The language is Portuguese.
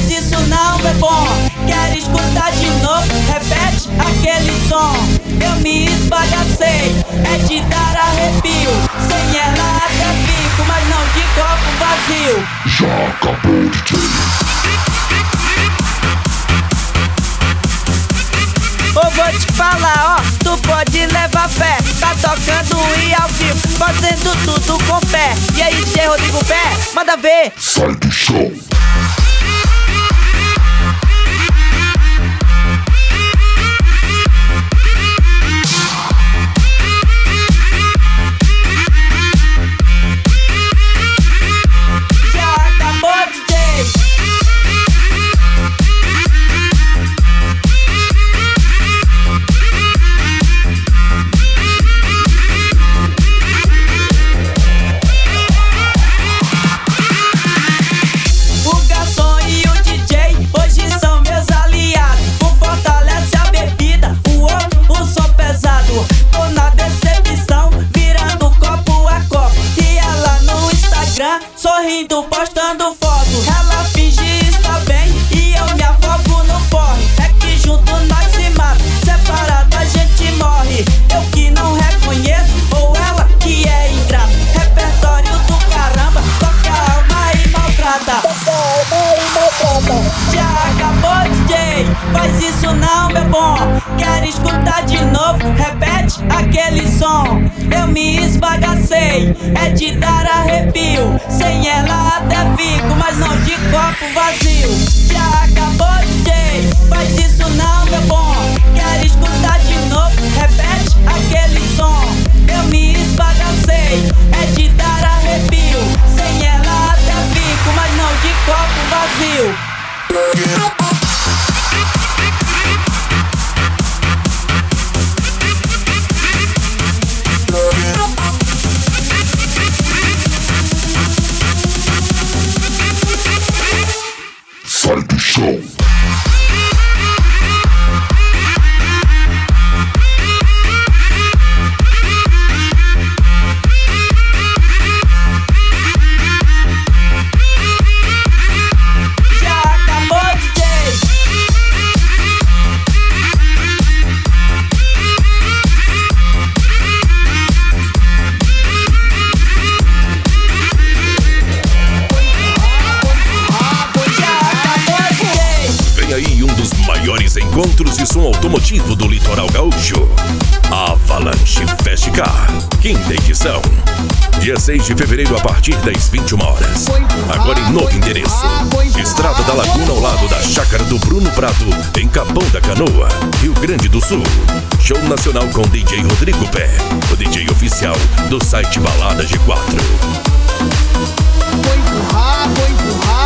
Mas isso não é bom. Quer escutar de novo? Repete aquele som. Eu me esbagacei, é de dar arrepio. Sem ela até fico, mas não de copo vazio. Já acabou, DJ. Eu vou te falar, ó, tu pode levar fé. Tá tocando e ao vivo, fazendo tudo com pé. E aí, DJ Rodrigo Pé, manda ver. Sai do chão. Sorrindo, postando foto. Ela finge estar bem e eu me afogo no porre. É que junto nós se mata, separado a gente morre. Eu que não reconheço, ou ela que é ingrata. Repertório do caramba, toca a alma e maltrata. Já acabou, DJ, faz isso não é bom. Quer escutar de novo? Repete aquele som. Eu me esbagacei, é de dar arrepio. Sem ela até fico, mas não de copo vazio. Já acabou, DJ, faz isso não é bom. Quer escutar de novo? Repete aquele som. Eu me esbagacei, é de dar arrepio. Sem ela até fico, mas não de copo vazio. Sai do chão. Encontros de som automotivo do Litoral Gaúcho. Avalanche Fest Car, quinta edição. Dia 6 de fevereiro a partir das 21 horas. Agora em novo endereço. Estrada da Laguna ao lado da Chácara do Bruno Prado, em Capão da Canoa, Rio Grande do Sul. Show nacional com DJ Rodrigo Pé, o DJ oficial do site Balada G4. Vou empurrar, vou empurrar.